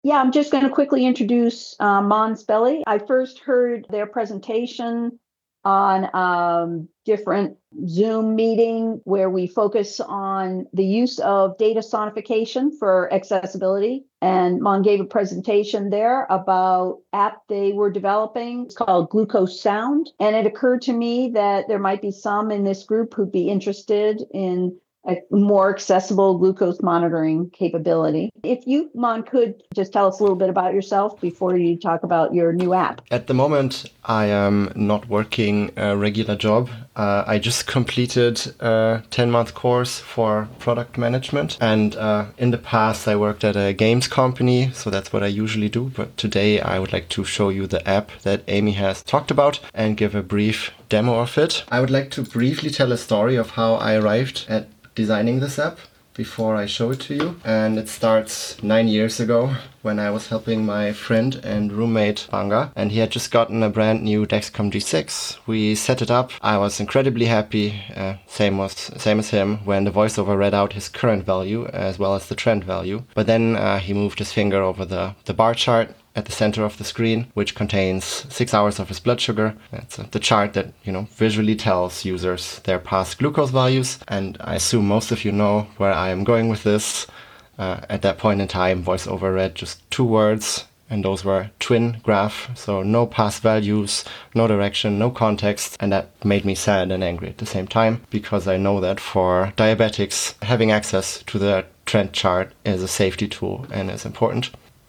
Yeah, I'm just going to quickly introduce Mons Belli. I first heard their presentation on different Zoom meeting where we focus on the use of data sonification for accessibility. And Mon gave a presentation there about app they were developing. It's called Glucose Sound. And it occurred to me that there might be some in this group who'd be interested in a more accessible glucose monitoring capability. If you, Mon, could just tell us a little bit about yourself before you talk about your new app. At the moment, I am not working a regular job. I just completed a 10-month course for product management. And in the past, I worked at a games company, so that's what I usually do. But today, I would like to show you the app that Amy has talked about and give a brief demo of it. I would like to briefly tell a story of how I arrived at designing this app before I show it to you. And it starts 9 years ago when I was helping my friend and roommate Banga, and he had just gotten a brand new Dexcom G6. We set it up. I was incredibly happy, same as him, when the voiceover read out his current value as well as the trend value. But then he moved his finger over the bar chart at the center of the screen, which contains 6 hours of his blood sugar. That's the chart that, visually tells users their past glucose values. And I assume most of you know where I am going with this. At that point in time, VoiceOver read just 2 words, and those were twin graph. So no past values, no direction, no context. And that made me sad and angry at the same time, because I know that for diabetics, having access to the trend chart is a safety tool and is important.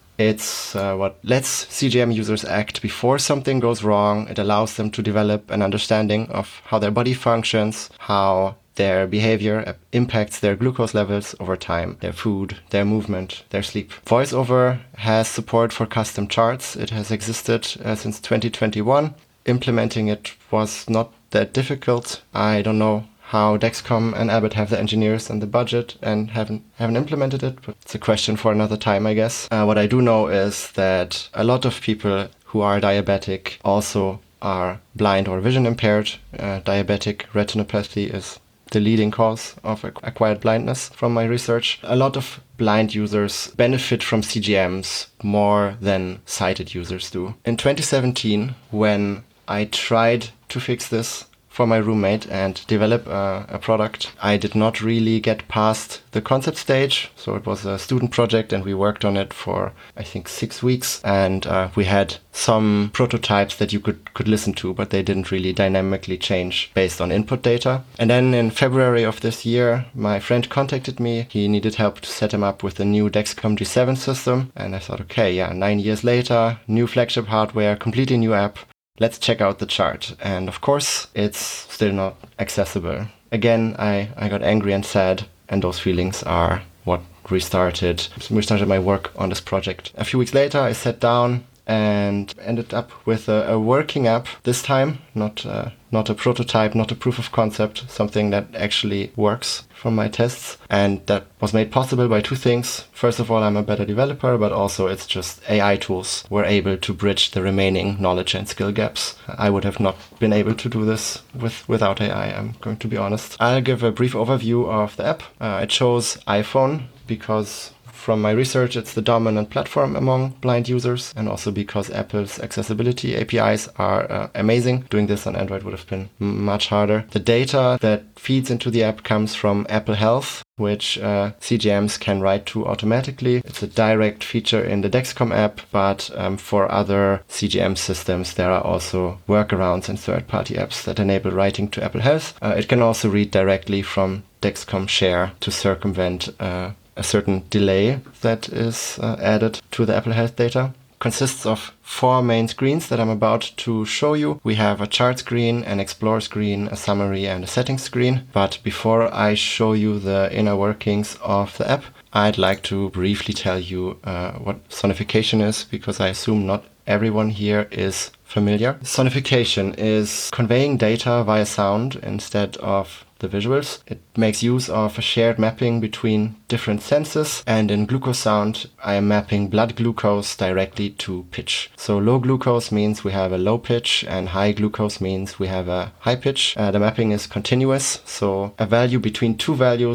It's what lets CGM users act before something goes wrong. It allows them to develop an understanding of how their body functions, how their behavior impacts their glucose levels over time, their food, their movement, their sleep. VoiceOver has support for custom charts. It has existed since 2021. Implementing it was not that difficult. I don't know how Dexcom and Abbott have the engineers and the budget and haven't implemented it, but it's a question for another time, I guess. What I do know is that a lot of people who are diabetic also are blind or vision impaired. Diabetic retinopathy is the leading cause of acquired blindness from my research. A lot of blind users benefit from CGMs more than sighted users do. In 2017, when I tried to fix this for my roommate and develop a product, I did not really get past the concept stage. So it was a student project and we worked on it for, I think, 6 weeks. And we had some prototypes that you could listen to, but they didn't really dynamically change based on input data. And then in February of this year, my friend contacted me. He needed help to set him up with a new Dexcom G7 system. And I thought, okay, 9 years later, new flagship hardware, completely new app. Let's check out the chart. And of course, it's still not accessible. Again, I got angry and sad, and those feelings are what restarted my work on this project. A few weeks later, I sat down and ended up with a working app this time, not a prototype, not a proof of concept, something that actually works from my tests. And that was made possible by 2 things. First of all, I'm a better developer, but also it's just AI tools were able to bridge the remaining knowledge and skill gaps. I would have not been able to do this without AI, I'm going to be honest. I'll give a brief overview of the app. I chose iPhone because from my research, it's the dominant platform among blind users, and also because Apple's accessibility APIs are amazing. Doing this on Android would have been much harder. The data that feeds into the app comes from Apple Health, which CGMs can write to automatically. It's a direct feature in the Dexcom app, but for other CGM systems, there are also workarounds and third-party apps that enable writing to Apple Health. It can also read directly from Dexcom Share to circumvent a certain delay that is added to the Apple Health data. Consists of 4 main screens that I'm about to show you. We have a chart screen, an explore screen, a summary, and a settings screen. But before I show you the inner workings of the app, I'd like to briefly tell you what sonification is, because I assume not everyone here is familiar. Sonification is conveying data via sound instead of the visuals. It makes use of a shared mapping between different senses, and in glucose sound I am mapping blood glucose directly to pitch. So low glucose means we have a low pitch, and high glucose means we have a high pitch. The mapping is continuous, so a value between 2 values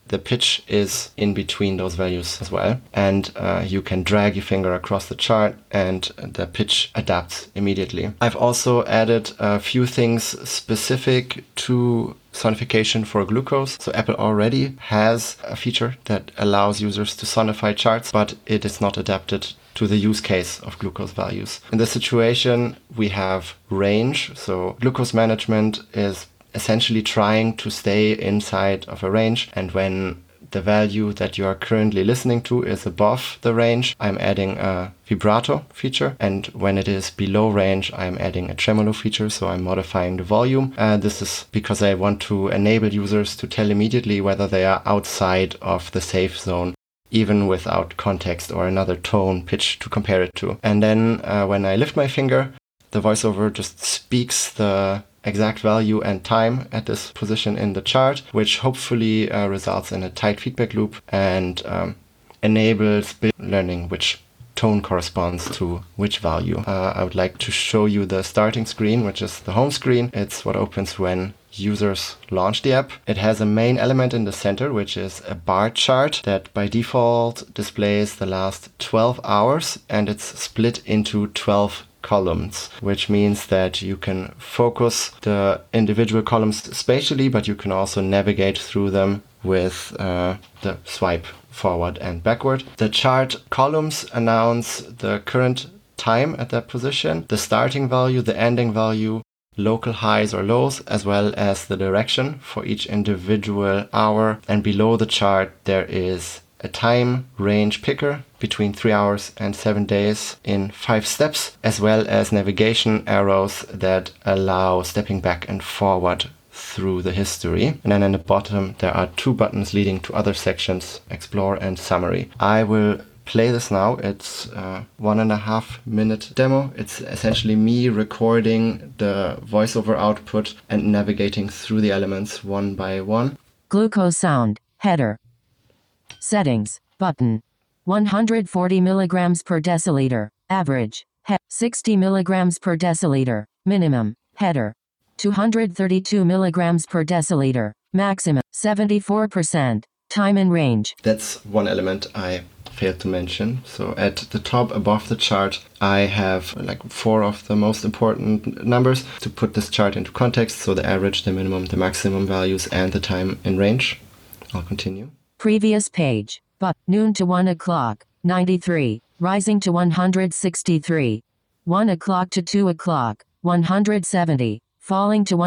the pitch is in between those values as well. And you can drag your finger across the chart and the pitch adapts immediately. I've also added a few things specific to sonification for glucose. So Apple already has a feature that allows users to sonify charts, but it is not adapted to the use case of glucose values. In this situation, we have range. So glucose management is essentially trying to stay inside of a range. And when the value that you are currently listening to is above the range, I'm adding a vibrato feature. And when it is below range, I'm adding a tremolo feature. So I'm modifying the volume. This is because I want to enable users to tell immediately whether they are outside of the safe zone, even without context or another tone pitch to compare it to. And then when I lift my finger, the voiceover just speaks the exact value and time at this position in the chart, which hopefully results in a tight feedback loop and enables learning which tone corresponds to which value. I would like to show you the starting screen, which is the home screen. It's what opens when users launch the app. It has a main element in the center, which is a bar chart that by default displays the last 12 hours, and it's split into 12 columns, which means that you can focus the individual columns spatially, but you can also navigate through them with the swipe forward and backward. The chart columns announce the current time at that position, the starting value, the ending value, local highs or lows, as well as the direction for each individual hour. And below the chart, there is a time range picker between 3 hours and 7 days in 5 steps, as well as navigation arrows that allow stepping back and forward through the history. And then in the bottom, there are 2 buttons leading to other sections, Explore and Summary. I will play this now. It's a 1.5 minute demo. It's essentially me recording the voiceover output and navigating through the elements one by one. Glucose sound, header. Settings, button. 140 milligrams per deciliter, average. 60 milligrams per deciliter, minimum. Header. 232 milligrams per deciliter, maximum. 74%. Time and range. That's one element I failed to mention. So at the top above the chart, I have like 4 of the most important numbers to put this chart into context. So the average, the minimum, the maximum values, and the time in range. I'll continue. Previous page, but noon to 1 o'clock, 93, rising to 163. 1 o'clock to 2 o'clock, 170, falling to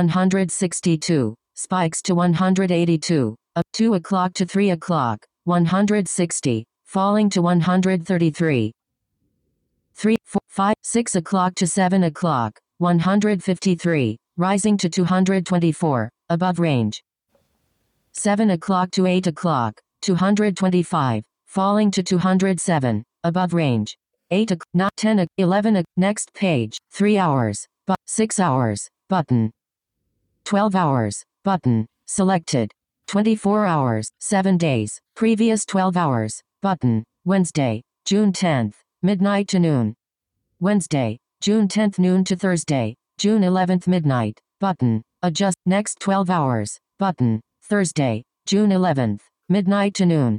162, spikes to 182. 2 o'clock to 3 o'clock, 160, falling to 133. 3, 4, 5, 6 o'clock to 7 o'clock, 153, rising to 224, above range. 7 o'clock to 8 o'clock, 225, falling to 207, above range. 8 o'clock, not 10 11 next page, 3 hours, but 6 hours, button. 12 hours, button, selected. 24 hours, 7 days, previous 12 hours, button, Wednesday, June 10th, midnight to noon. Wednesday, June 10th noon to Thursday, June 11th midnight, button, adjust, next 12 hours, button, Thursday, June 11th, midnight to noon.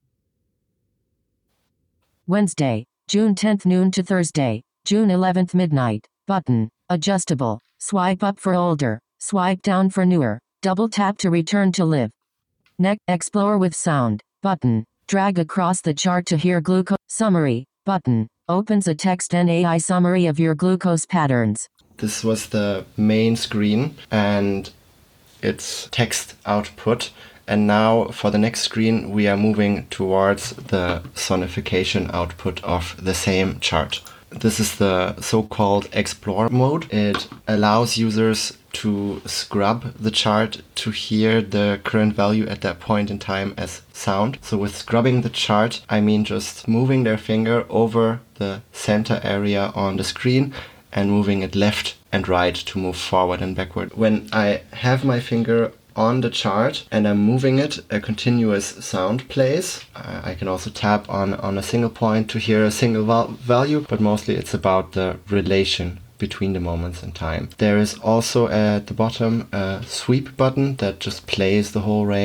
Wednesday, June 10th noon to Thursday, June 11th midnight, button, adjustable, swipe up for older, swipe down for newer, double tap to return to live. Next, explore with sound, button, drag across the chart to hear glucose, summary, button, opens a text and AI summary of your glucose patterns. This was the main screen and its text output. And now for the next screen, we are moving towards the sonification output of the same chart. This is the so-called Explore mode. It allows users to scrub the chart to hear the current value at that point in time as sound. So with scrubbing the chart, I mean just moving their finger over the center area on the screen and moving it left and right to move forward and backward. When I have my finger on the chart and I'm moving it, a continuous sound plays. I can also tap on a single point to hear a single value, but mostly it's about the relation between the moments in time. There is also at the bottom a sweep button that just plays the whole range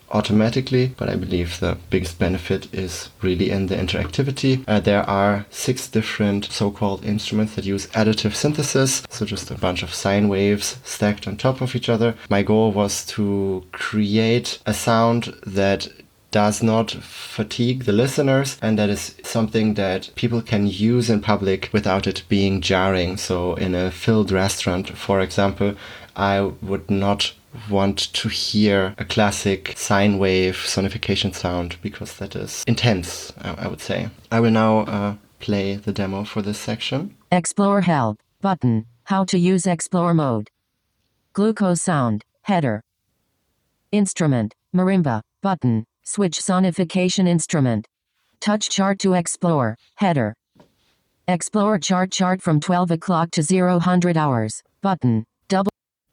automatically, but I believe the biggest benefit is really in the interactivity. There are 6 different so-called instruments that use additive synthesis, so just a bunch of sine waves stacked on top of each other. My goal was to create a sound that does not fatigue the listeners, and that is something that people can use in public without it being jarring. So in a filled restaurant, for example, I would not want to hear a classic sine wave sonification sound because that is intense, I would say. I will now play the demo for this section. Explore help button. How to use explore mode. Glucose sound header. Instrument marimba button. Switch sonification instrument. Touch chart to explore. Header. Explore chart from 12 o'clock to 0000 hours. Button. Double.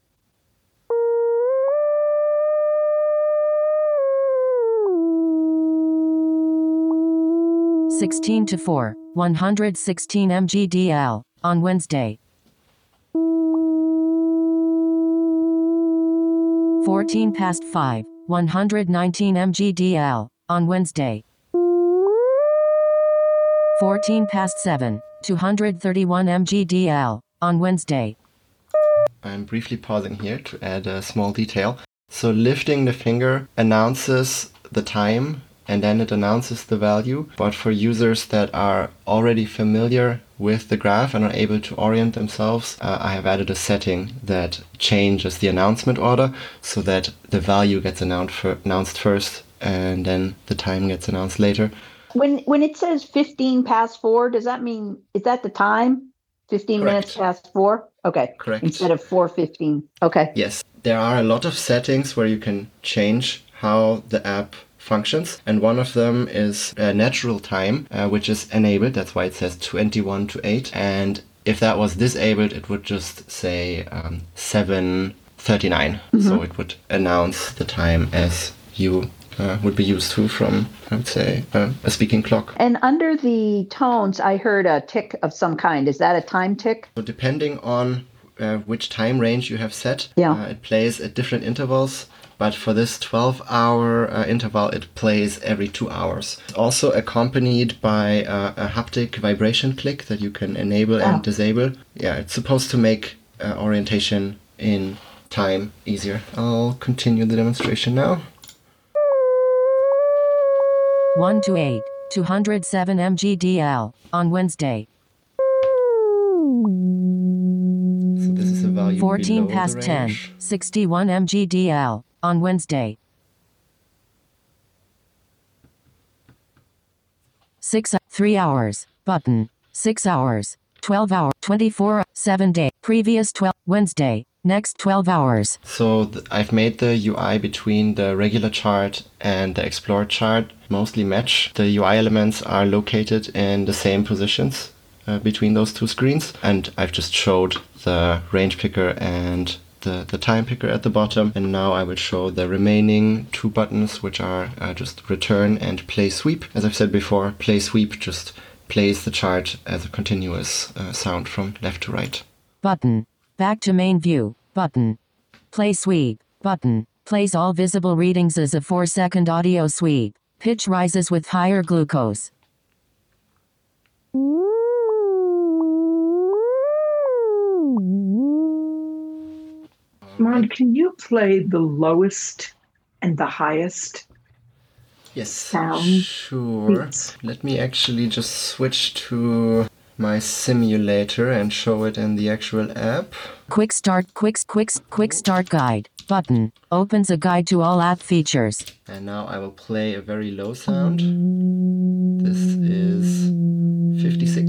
(16 to 4), 116 mgdl on Wednesday. 14 past 5, 119 mgdl on Wednesday. 14 past 7, 231 mgdl on Wednesday. I'm briefly pausing here to add a small detail. So lifting the finger announces the time and then it announces the value. But for users that are already familiar with the graph and are able to orient themselves, I have added a setting that changes the announcement order so that the value gets announced first and then the time gets announced later. When it says 15 past 4, does that mean, is that the time? 15 Correct. minutes past 4? Okay. Correct. Instead of 4:15. Okay. Yes. There are a lot of settings where you can change how the app functions, and one of them is natural time, which is enabled. That's why it says 21 to 8. And if that was disabled, it would just say 7:39. So it would announce the time as you would be used to from, I would say, a speaking clock. And under the tones, I heard a tick of some kind. Is that a time tick? So depending on which time range you have set, it plays at different intervals. But for this 12-hour interval, it plays every 2 hours. It's also accompanied by a haptic vibration click that you can enable and disable. Yeah, it's supposed to make orientation in time easier. I'll continue the demonstration now. 1 to 8, 207 mgdl on Wednesday. So this is a value 14 below past the 10, range. 61 mgdl on Wednesday. 3 hours, button, 6 hours, 12 hours, 24, 7 day, previous 12, Wednesday, next 12 hours. So I've made the UI between the regular chart and the Explore chart mostly match. The UI elements are located in the same positions between those two screens, and I've just showed the range picker and the time picker at the bottom, and now I will show the remaining 2 buttons, which are just return and play sweep. As I've said before, play sweep just plays the chart as a continuous sound from left to right. Button. Back to main view. Button. Play sweep. Button. Plays all visible readings as a 4-second audio sweep. Pitch rises with higher glucose. Mon, can you play the lowest and the highest? Yes, sound sure. beats? Let me actually just switch to my simulator and show it in the actual app. Quick start guide. Button. Opens a guide to all app features. And now I will play a very low sound. This is 56.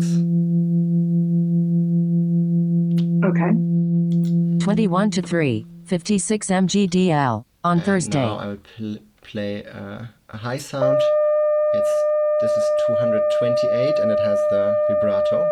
Okay. 21 to 3, 56 mgdl on Thursday. Now I will play a high sound. This is 228 and it has the vibrato.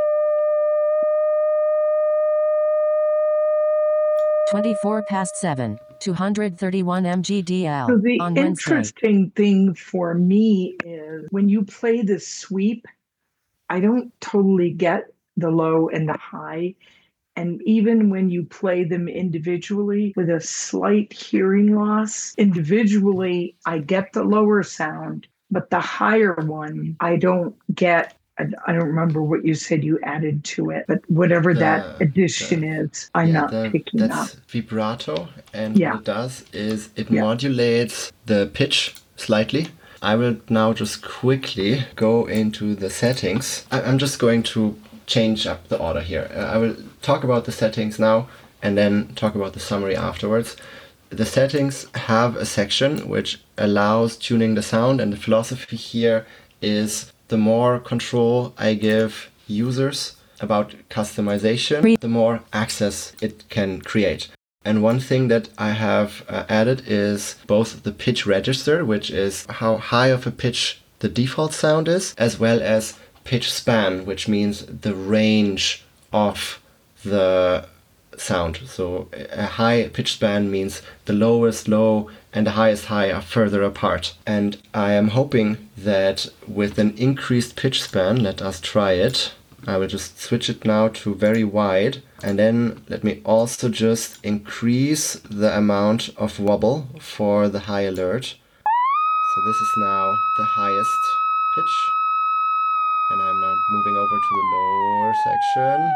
24 past 7, 231 mgdl So the on Wednesday. interesting thing for me is when you play the sweep, I don't totally get the low and the high. And even when you play them individually with a slight hearing loss, individually, I get the lower sound, but the higher one, I don't get. I don't remember what you said you added to it, but whatever that addition is, I'm not picking up. That's vibrato, and what it does is it modulates the pitch slightly. I will now just quickly go into the settings. I'm just going to change up the order here. I will talk about the settings now and then talk about the summary afterwards. The settings have a section which allows tuning the sound, and the philosophy here is the more control I give users about customization, the more access it can create. And one thing that I have added is both the pitch register, which is how high of a pitch the default sound is, as well as pitch span, which means the range of the sound. So a high pitch span means the lowest low and the highest high are further apart. And I am hoping that with an increased pitch span, let us try it. I will just switch it now to very wide. And then let me also just increase the amount of wobble for the high alert. So this is now the highest pitch. And I'm now moving over to the lower section.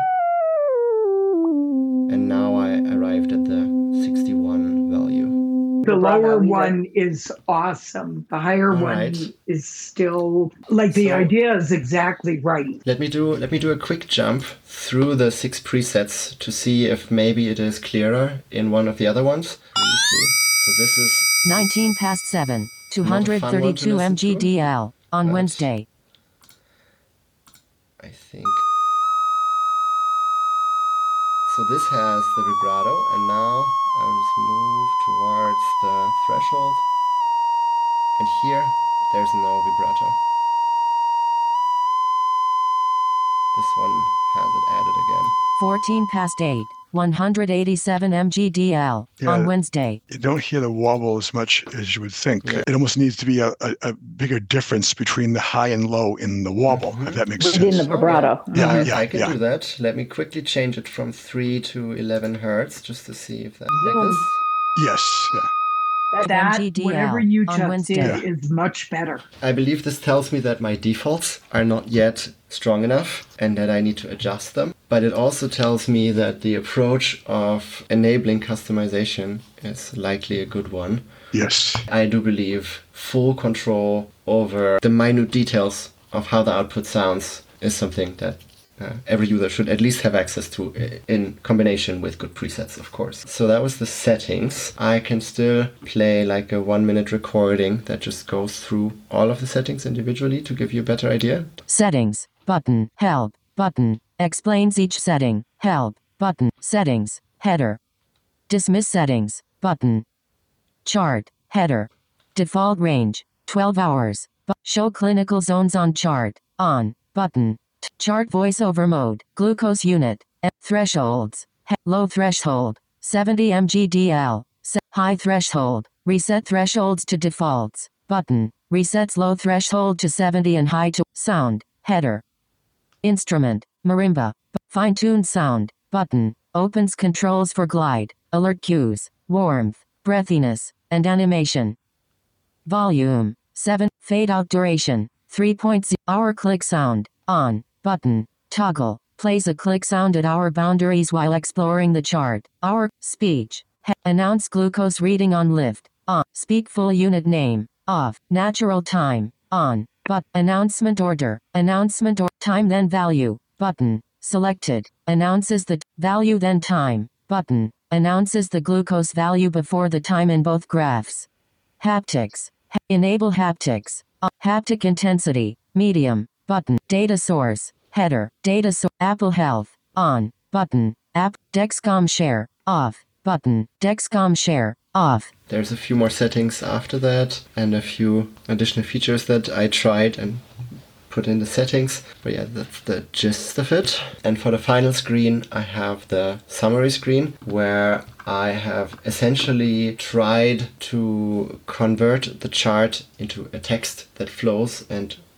And now I arrived at the 61 value. The lower one is awesome. The higher one is still like the idea is exactly right. Let me do a quick jump through the 6 presets to see if maybe it is clearer in one of the other ones. So this is 19 past 7, 232 mgdl on Wednesday. I think. So this has the vibrato, and now I will just move towards the threshold. And here, there's no vibrato. This one has it added again. 14 past 8, 187 mgdl on Wednesday. You don't hear the wobble as much as you would think. Yeah. It almost needs to be a bigger difference between the high and low in the wobble, if that makes sense. Within the vibrato. I can do that. Let me quickly change it from 3 to 11 hertz just to see if that's like this. Yes, That whatever you just did is much better. I believe this tells me that my defaults are not yet strong enough and that I need to adjust them. But it also tells me that the approach of enabling customization is likely a good one. Yes. I do believe full control over the minute details of how the output sounds is something that every user should at least have access to in combination with good presets, of course. So that was the settings. I can still play like a 1-minute recording that just goes through all of the settings individually to give you a better idea. Settings, button, help, button, explains each setting, help, button, settings, header. Dismiss settings, button. Chart, header. Default range, 12 hours. Show clinical zones on chart, on, button. Chart voiceover mode, glucose unit, thresholds, low threshold, 70 mgdl, high threshold, reset thresholds to defaults, button, resets low threshold to 70 and high to sound, header. Instrument, marimba, fine-tuned sound, button, opens controls for glide, alert cues, warmth, breathiness, and animation. Volume, 7, fade out duration, 3.0, hour click sound, on. Button, toggle, plays a click sound at hour boundaries while exploring the chart. Hour, speech, announce glucose reading on lift, on, speak full unit name, off, natural time, on, but, announcement order, announcement or, time then value, button, selected, announces the, value then time, button, announces the glucose value before the time in both graphs. Haptics, enable haptics, haptic intensity, medium, button, data source, header, data source, Apple Health, on, button, app, Dexcom share, off, button, Dexcom share, off. There's a few more settings after that and a few additional features that I tried and put in the settings. But yeah, that's the gist of it. And for the final screen, I have the summary screen where I have essentially tried to convert the chart into a text that flows and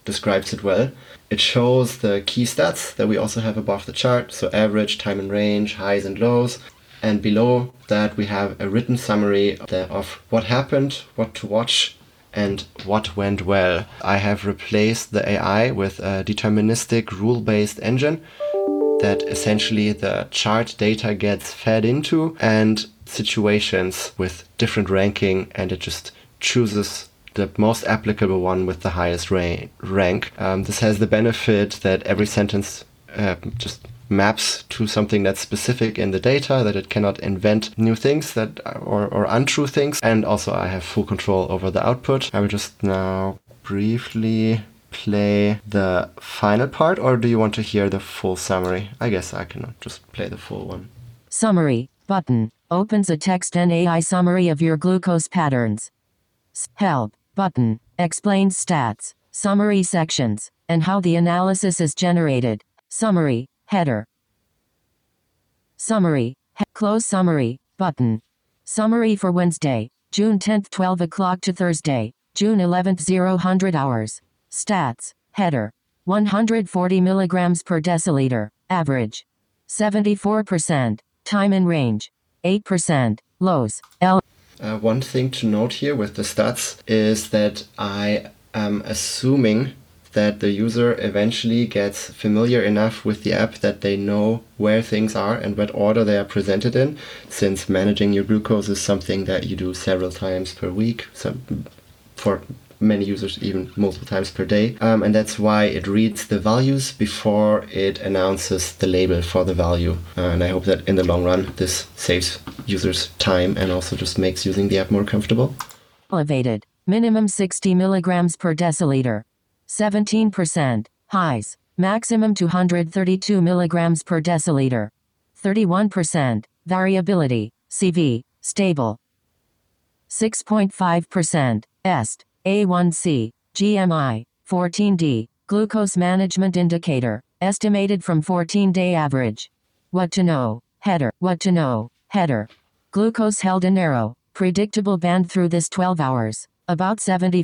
describes it well. It shows the key stats that we also have above the chart, so average, time and range, highs and lows. And below that we have a written summary of what happened, what to watch, and what went well. I have replaced the AI with a deterministic rule-based engine that essentially the chart data gets fed into and situations with different ranking, and it just chooses the most applicable one with the highest rank. This has the benefit that every sentence just maps to something that's specific in the data, that it cannot invent new things that or untrue things, and also I have full control over the output. I will just now briefly play the final part, or do you want to hear the full summary? I guess I can just play the full one. Summary button opens a text and AI summary of your glucose patterns. Help button explains stats, summary sections, and how the analysis is generated. Summary header. Summary close summary button. Summary for Wednesday, June 10th 12 o'clock to Thursday, June 11th 0000 hours. Stats header. 140 milligrams per deciliter average. 74%. Time and range 8%. Lows One thing to note here with the stats is that I am assuming that the user eventually gets familiar enough with the app that they know where things are and what order they are presented in, since managing your glucose is something that you do several times per week, for many users even multiple times per day. And that's why it reads the values before it announces the label for the value. And I hope that in the long run, this saves users time and also just makes using the app more comfortable. Elevated. Minimum 60 milligrams per deciliter. 17%. Highs. Maximum 232 milligrams per deciliter. 31%. Variability. CV. Stable. 6.5%. EST. A1C, GMI, 14D, glucose management indicator, estimated from 14-day average. What to know, header, what to know, header. Glucose held a narrow, predictable band through this 12 hours. About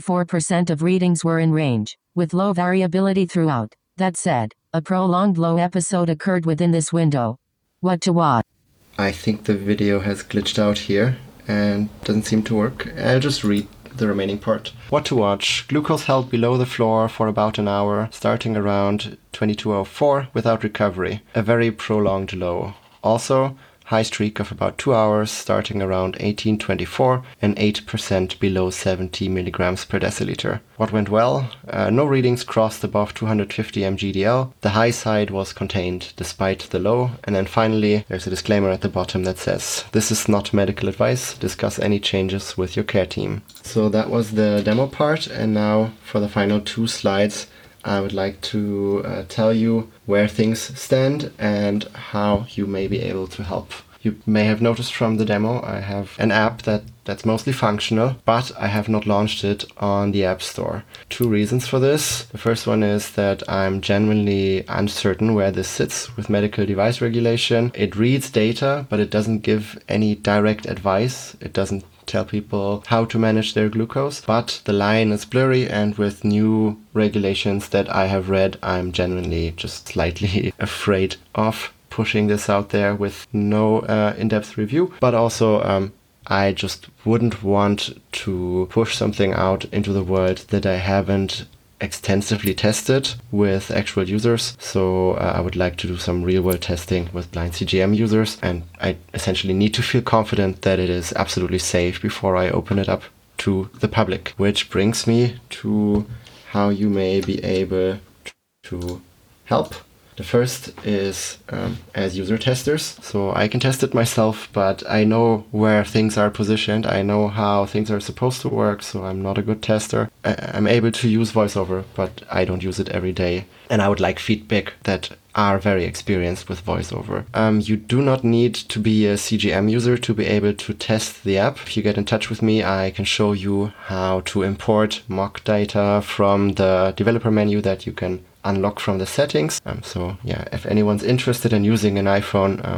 74% of readings were in range, with low variability throughout. That said, a prolonged low episode occurred within this window. What to watch? I think the video has glitched out here and doesn't seem to work. I'll just read the remaining part. What to watch. Glucose held below the floor for about an hour, starting around 22:04 without recovery. A very prolonged low. Also, high streak of about 2 hours, starting around 18:24 and 8% below 70 milligrams per deciliter. What went well? No readings crossed above 250 mgdl. The high side was contained despite the low. And then finally, there's a disclaimer at the bottom that says, this is not medical advice. Discuss any changes with your care team. So that was the demo part. And now for the final 2 slides, I would like to tell you where things stand and how you may be able to help. You may have noticed from the demo, I have an app that's mostly functional, but I have not launched it on the App Store. 2 reasons for this. The first one is that I'm genuinely uncertain where this sits with medical device regulation. It reads data, but it doesn't give any direct advice. It doesn't tell people how to manage their glucose, but the line is blurry, and with new regulations that I have read, I'm genuinely just slightly afraid of pushing this out there with no in-depth review. But also I just wouldn't want to push something out into the world that I haven't extensively tested with actual users. So I would like to do some real-world testing with blind CGM users, and I essentially need to feel confident that it is absolutely safe before I open it up to the public. Which brings me to how you may be able to help. The first is as user testers. So I can test it myself, but I know where things are positioned. I know how things are supposed to work, so I'm not a good tester. I'm able to use VoiceOver, but I don't use it every day. And I would like feedback that are very experienced with VoiceOver. You do not need to be a CGM user to be able to test the app. If you get in touch with me, I can show you how to import mock data from the developer menu that you can unlock from the settings. So yeah, if anyone's interested in using an iPhone,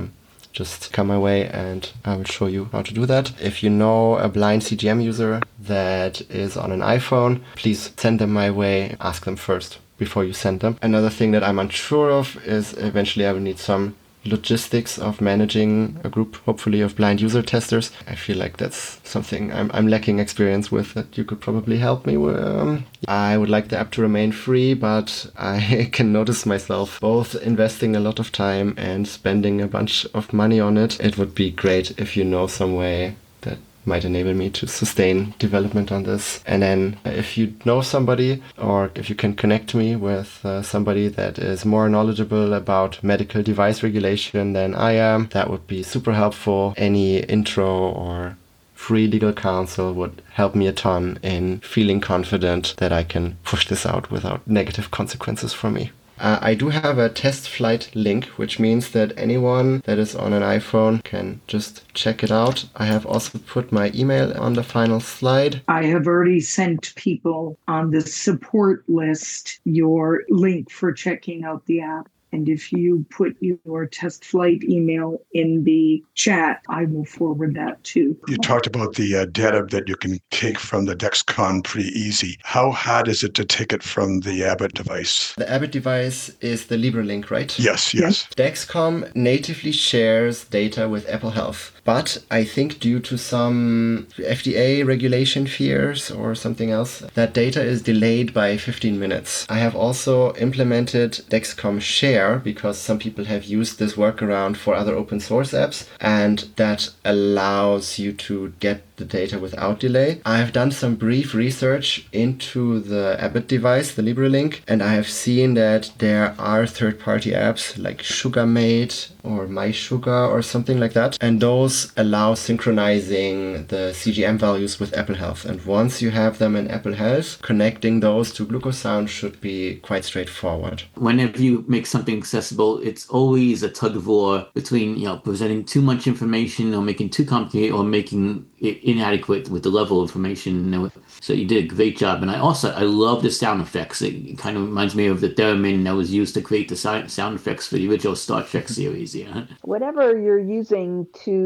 just come my way and I will show you how to do that. If you know a blind CGM user that is on an iPhone, please send them my way. Ask them first before you send them. Another thing that I'm unsure of is eventually I will need some logistics of managing a group, hopefully, of blind user testers. I feel like that's something I'm lacking experience with that you could probably help me with. I would like the app to remain free, but I can notice myself both investing a lot of time and spending a bunch of money on it. It would be great if you know some way that might enable me to sustain development on this. And then if you know somebody, or if you can connect me with somebody that is more knowledgeable about medical device regulation than I am, that would be super helpful. Any intro or free legal counsel would help me a ton in feeling confident that I can push this out without negative consequences for me. I do have a test flight link, which means that anyone that is on an iPhone can just check it out. I have also put my email on the final slide. I have already sent people on the support list your link for checking out the app. And if you put your test flight email in the chat, I will forward that too. You talked about the data that you can take from the Dexcom pretty easy. How hard is it to take it from the Abbott device? The Abbott device is the LibreLink, right? Yes. Dexcom natively shares data with Apple Health. But I think due to some FDA regulation fears or something else, that data is delayed by 15 minutes. I have also implemented Dexcom Share because some people have used this workaround for other open source apps, and that allows you to get the data without delay. I have done some brief research into the Abbott device, the LibreLink, and I have seen that there are third-party apps like Sugarmate or MySugar or something like that, and those allow synchronizing the CGM values with Apple Health. And once you have them in Apple Health, connecting those to Glucosound should be quite straightforward. Whenever you make something accessible, it's always a tug of war between presenting too much information or making too complicated or making it inadequate with the level of information. So you did a great job. And I love the sound effects. It kind of reminds me of the theremin that was used to create the sound effects for the original Star Trek series. Yeah. Whatever you're using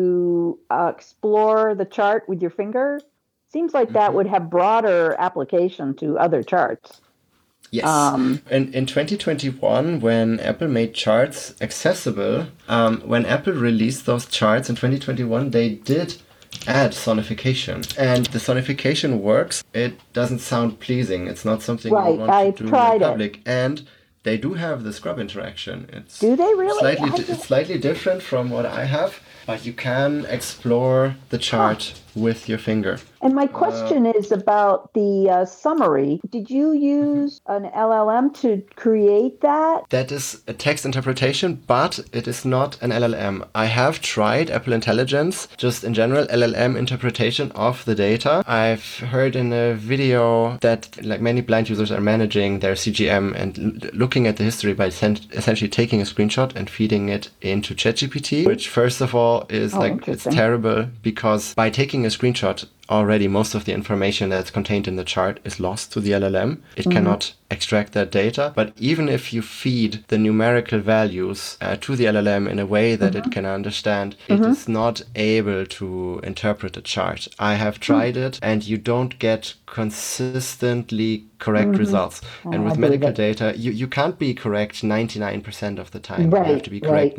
to explore the chart with your finger, seems like that would have broader application to other charts. Yes. And in 2021, when Apple made charts accessible, when Apple released those charts in 2021, they did add sonification. And the sonification works. It doesn't sound pleasing. It's not something you want to do in public. And they do have the scrub interaction. Do they really? It's slightly different from what I have, but you can explore the chart with your finger. And my question is about the summary. Did you use an LLM to create that? That is a text interpretation, but it is not an LLM. I have tried Apple Intelligence, just in general, LLM interpretation of the data. I've heard in a video that like many blind users are managing their CGM and looking at the history by essentially taking a screenshot and feeding it into ChatGPT, which first of all is it's terrible because by taking a screenshot, already most of the information that's contained in the chart is lost to the LLM. It cannot extract that data. But even if you feed the numerical values to the LLM in a way that it can understand, it is not able to interpret a chart. I have tried it, and you don't get consistently correct results. And with medical data, you can't be correct 99% of the time. You have to be correct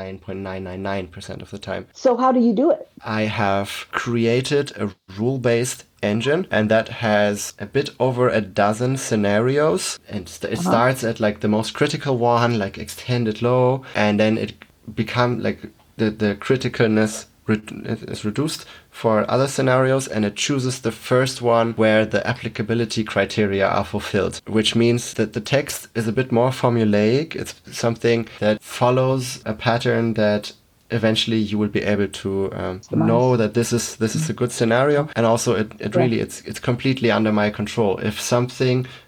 99.999% of the time. So how do you do it? I have created a rule-based engine, and that has a bit over a dozen scenarios, and it starts at like the most critical one, like extended low, and then it become like the criticalness is reduced for other scenarios, and it chooses the first one where the applicability criteria are fulfilled, which means that the text is a bit more formulaic. It's something that follows a pattern that eventually you will be able to know that this is a good scenario. And also it's completely under my control. If something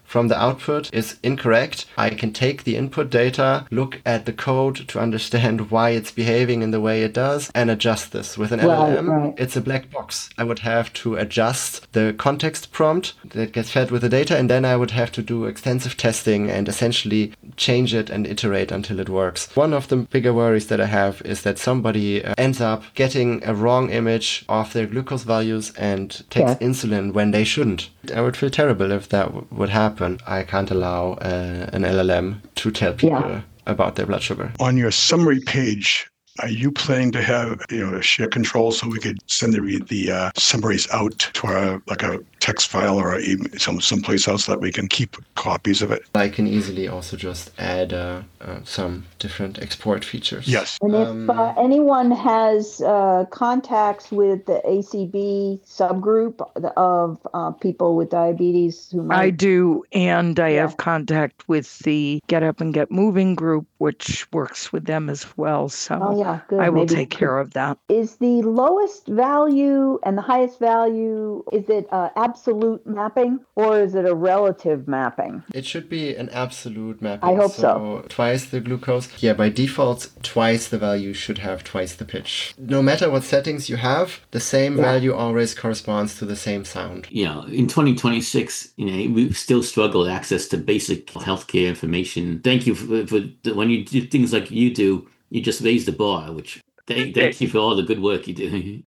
from the output is incorrect, I can take the input data, look at the code to understand why it's behaving in the way it does, and adjust this. With an LLM, it's a black box. I would have to adjust the context prompt that gets fed with the data, and then I would have to do extensive testing and essentially change it and iterate until it works. One of the bigger worries that I have is that somebody ends up getting a wrong image of their glucose values and takes insulin when they shouldn't. I would feel terrible if that would happen. I can't allow an LLM to tell people about their blood sugar. On your summary page, are you planning to have a share control so we could send the summaries out to a text file or someplace else that we can keep copies of it? I can easily also just add some different export features. Yes. And if anyone has contacts with the ACB subgroup of people with diabetes who might... I do, and I have contact with the Get Up and Get Moving group, which works with them as well. So good. I will take care of that. Is the lowest value and the highest value, is it absolute mapping or is it a relative mapping? It should be an absolute mapping. I hope so. Twice the glucose. Yeah, by default, twice the value should have twice the pitch. No matter what settings you have, the same value always corresponds to the same sound. In 2026, we still struggle with access to basic healthcare information. Thank you for when you do things like you do, you just raise the bar, which thank you for all the good work you do.